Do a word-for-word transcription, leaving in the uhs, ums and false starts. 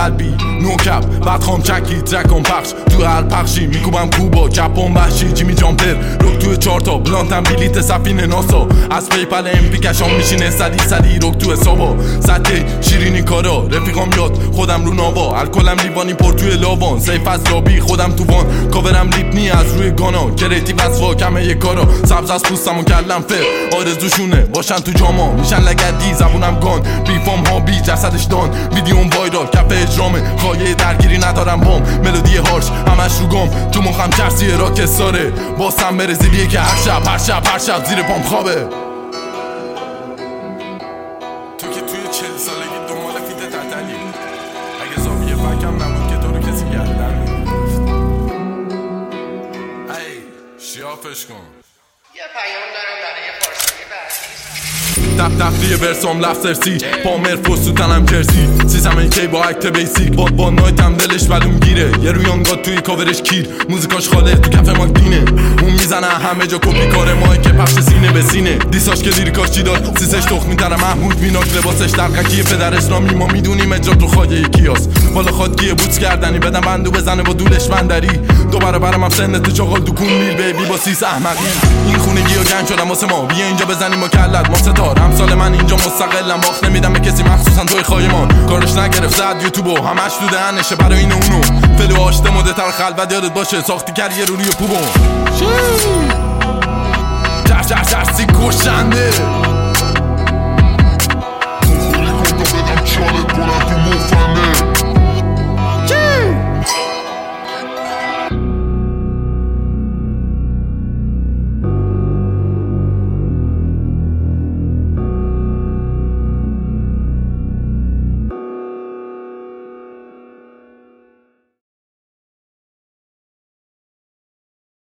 قلبی نوکب بعد خام چکی ترکم پخش تو هر پخشی میکوبم کوبا کپم بشی جیمی جامپر روک توی چارتا بلانتم بیلیت سفینه ناسا از پیپل ام پی کشام میشینه سدی سدی روک تو حسابا سطح شیرینی کارا رفیقام یاد خودم رو ناوا الکلم لیوانی پر توی لاوان سیف از لابی خودم تو وان کاورم لیپنی از روی گانا کریتیو از واکمه یه کارا سبز از پوستم و کلم فر آرزوشونه باشن تو جاما میشن لگدی زبونم گان بیفام ها بی جسدش دان ویدیوم وایرال کف اجرامه خواهی درگیری ندارم بام ملودی هارش همش رو گم تو مخم چرسی راک ساره باسم برزیلیه که هر شب هر شب هر شب زیر پام خوابه تو که توی چل سالگی دنبال فیت تحتلی اگه زاویه فکم نبود که تو رو کسی گردن میگرفت ای شیافش کن یه پیام دارم برای پارسالی بعدی تف تفریه برسام لفظرسی با مرفوز تو تنم کرسی سیزم این کی با اکت بیسیک با با نایتم دلش بلوم گیره یه رویان گاد توی کاورش کیر موزیکاش خاله تو کف ماکدینه اون میزنه همه جا کپی کار ماه که پخش سینه به سینه دیساش که لیریکاش چی داد سیسش تخ میتره محمود بیناک لباسش درقکی پدرش رامی ما میدونیم اجرا تو خواهی یکیاس بالا خادگیه بوتس کردنی بدم بندو بزنه با دولش بندری دوباره برم هم سنت تو چاقال دکون میل بیبی با سیس احمقی این خونگی و گنج شدم واسه ما بیا اینجا بزنیم و کلت ما ستار همسال من اینجا مستقلم باخت نمیدم به کسی مخصوصا توی خایمان کارش نگرفت زد یوتیوبو همش تو دهنشه برای این اونو فلو آشته مده تر خلوت یادت باشه ساختی کردی یه روی پوبون جر جر جرسی کشنده